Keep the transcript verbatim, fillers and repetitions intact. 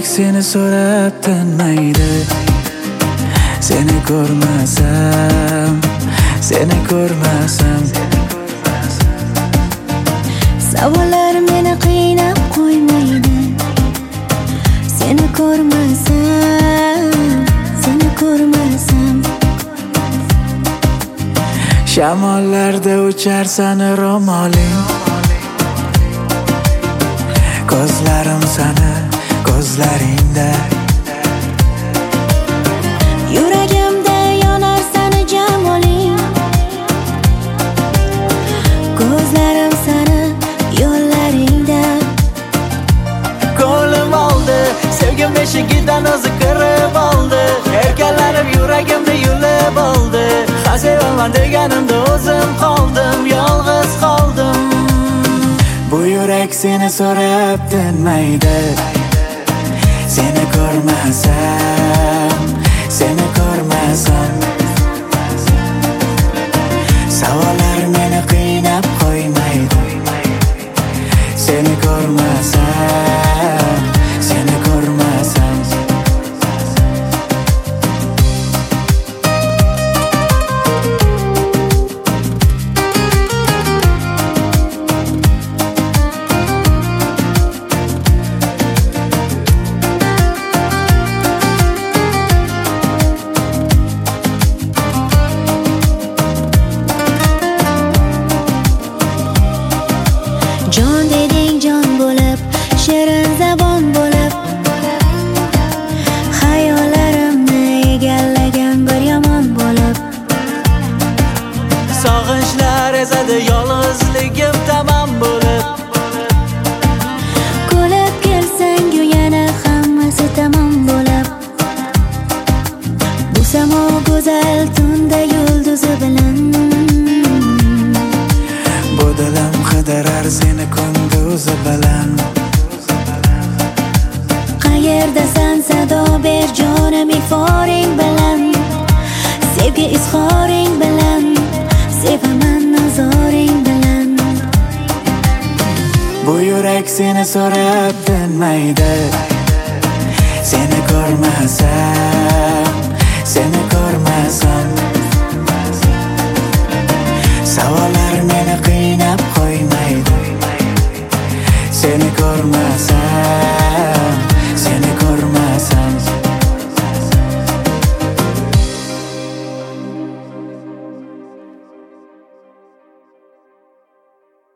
yurak seni so'rab tinmaydi. Seni ko'rmasam, seni ko'rmasam. Savollar meni qiynab qo'ymaydi. Seni ko'rmasam, seni ko'rmasam. Shamollarda ucharsan ro'moling. Ko'zlarim sana, ko'zlaringda. Yuragimda yonar sani jamoling. Ko'zlarim sana, yo'llaringda. Ko'nglim oldi, sevgim eshigidan o'zi kirib oldi. Erkalanib yuragimda yulib oldi. Ha sevaman deganimda o'zim qoldim, yolg'iz qoldim. Bu yurak seni so'rab tinmaydi. Seni ko'rmasam, seni ko'rmasam. Savollar meni qiynab qo'ymaydi. Seni ko'rmasam, seni ko'rmasam. Jon deding jon bo'lib, shirin zabon bo'lib. Xayollarimni egallagan bir yomon bo'lib. Sog'inchlar ezadi yolg'izligim tamom bo'lib. Kulib kelsang yana hammasi tamom bo'lib. Bu samo go'zal tunda yulduzi bilan. Bu dilim qidirar seni kunduzi bilan. Qayerdasan sado ber jonim iforing bilan. Sevgi izhoring bilan. Sevaman nazoring bilan. Bu yurak seni so'rab tinmaydi. Seni ko'rmasam, seni ko'rmasam.